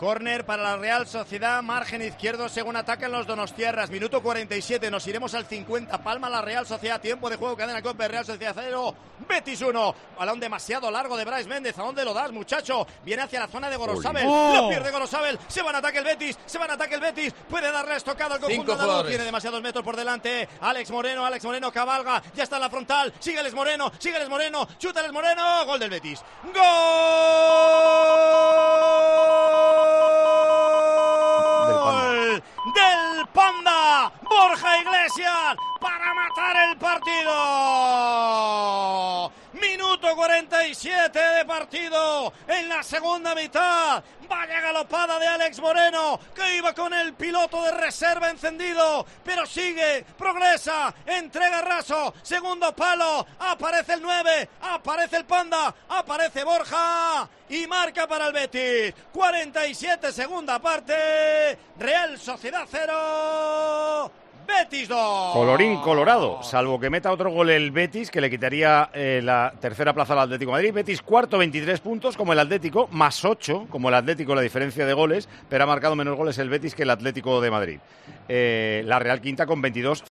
Córner para la Real Sociedad, margen izquierdo según atacan los donostiarras. Minuto 47, nos iremos al 50. Palma la Real Sociedad, tiempo de juego, cadena COPE, Real Sociedad 0, Betis 1. Balón demasiado largo de Brais Méndez. ¿A dónde lo das, muchacho? Viene hacia la zona de Gorosabel. Lo pierde Gorosabel. Se va en ataque el Betis. Puede darle estocado al conjunto andaluz. Tiene demasiados metros por delante. Alex Moreno cabalga. Ya está en la frontal. Sigue Alex Moreno. Chuta Alex Moreno. Gol del Betis. ¡Gol! Del Panda, Borja Iglesias, para matar el partido. Minuto 47 de partido en la segunda mitad. Vaya galopada de Alex Moreno, que iba con el piloto de reserva encendido, pero sigue, progresa, entrega raso, segundo palo, aparece el 9, aparece el Panda, aparece Borja y marca para el Betis. 47 segunda parte, Real Sociedad 0, Betis 2. Colorín colorado, salvo que meta otro gol el Betis, que le quitaría la tercera plaza al Atlético de Madrid. Betis cuarto, 23 puntos, como el Atlético, más 8, como el Atlético, la diferencia de goles, pero ha marcado menos goles el Betis que el Atlético de Madrid. La Real quinta con 22,